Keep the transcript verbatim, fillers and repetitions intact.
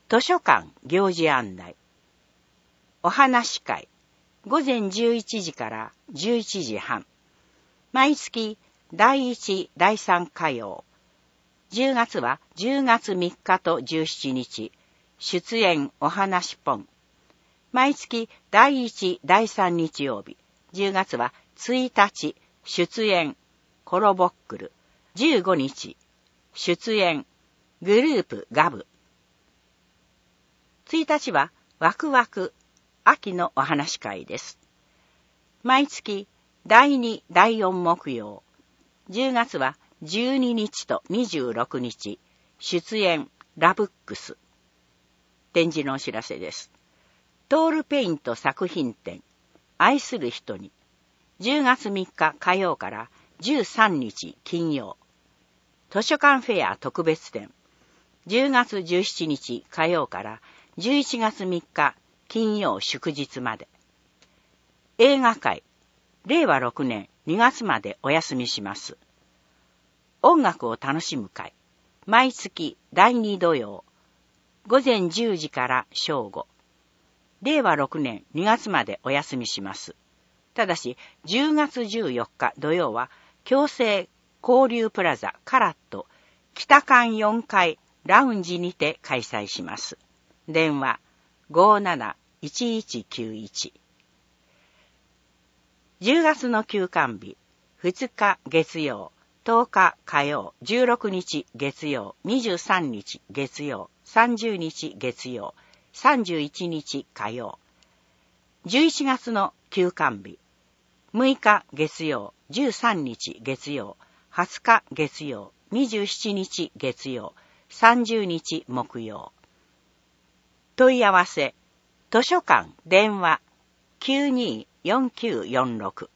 図書館行事案内。お話会。午前じゅういちじからじゅういちじはん。毎月だいいち、だいさん火曜。じゅうがつはじゅうがつみっかとじゅうしちにち。出演お話ポン。毎月だいいち、だいさん日曜日。じゅうがつはついたち。出演コロボックル。じゅうごにち。出演グループガブ。ついたちはワクワク秋のお話会です。毎月だいに、だいよん木曜。じゅうがつはじゅうににちとにじゅうろくにち。出演ラブックス。展示のお知らせです。トールペイント作品展愛する人に。じゅうがつみっか火曜からじゅうさんにち金曜。図書館フェア特別展。じゅうがつじゅうしちにち火曜からじゅういちがつみっか金曜祝日まで。映画会。れいわろくねんにがつまでお休みします。音楽を楽しむ会。毎月だいに土曜。午前じゅうじから正午。れいわろくねんにがつまでお休みします。ただしじゅうがつじゅうよっか土曜は共生交流プラザカラット北館よんかいラウンジにて開催します。電話 ごーなないちいちきゅういち。じゅうがつの休館日。ふつか月曜、とおか火曜、じゅうろくにち月曜、にじゅうさんにち月曜、さんじゅうにち月曜、さんじゅういちにち火曜。じゅういちがつの休館日。むいか月曜、じゅうさんにち月曜、はつか月曜、にじゅうしちにち月曜、さんじゅうにち木曜。問い合わせ、図書館電話 きゅうにーよんきゅうよんろく。